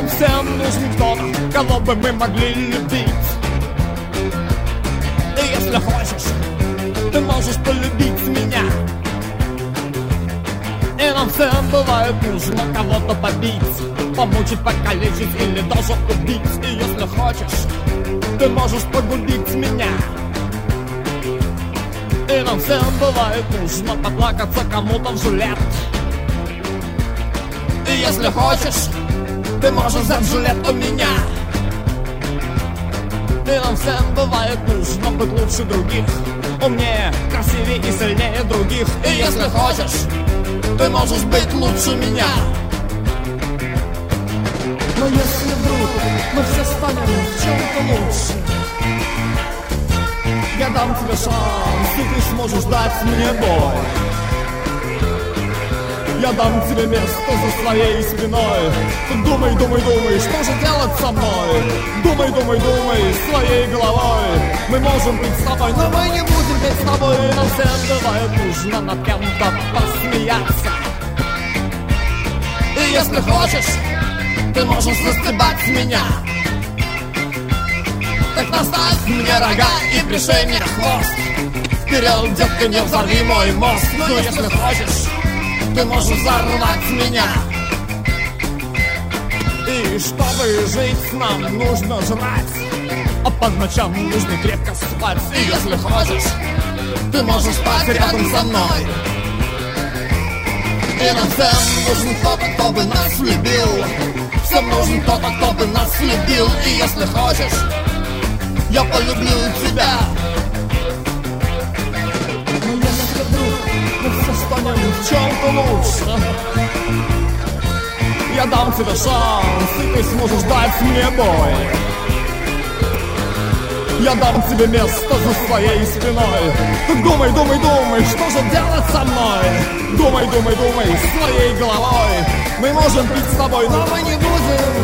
нам всем нужен кто-то, кого бы мы могли любить. И если хочешь, ты можешь полюбить меня. И нам всем бывает нужно кого-то побить, помучить, покалечить или даже убить. И если хочешь, ты можешь погубить меня. И нам всем бывает нужно поплакаться кому-то в жилет. И если хочешь, ты можешь взять жилет у меня. И нам всем бывает нужно быть лучше других, умнее, красивее и сильнее других. И если хочешь, ты можешь быть лучше меня. Но если вдруг мы все станем в чем-то лучше, я дам тебе шанс, и ты сможешь дать мне бой. Я дам тебе место за своей спиной. Ты думай, думай, думай, что же делать со мной? Думай, думай, думай, своей головой. Мы можем быть с тобой, но мы не будем быть с тобой. Нам всем бывает нужно над кем-то посмеяться. И если хочешь, ты можешь застебать меня. Так наставь мне рога и пришей мне хвост. Вперед, детка, не взорви мой мозг. Но если хочешь, ты можешь взорвать меня. И чтобы жить, нам нужно жрать, а по ночам нужно крепко спать. И если хочешь, ты можешь спать рядом со мной. И нам всем нужен кто-то, кто бы нас любил. Всем нужен кто-то, кто бы нас любил. И если хочешь, я полюблю тебя. Но если вдруг мы все станем в чем-то лучше, я дам тебе шанс, и ты сможешь дать мне бой. Я дам тебе место за своей спиной. Ты думай, думай, думай, что же делать со мной? Думай, думай, думай, своей головой. Мы можем быть с тобой, но мы не будем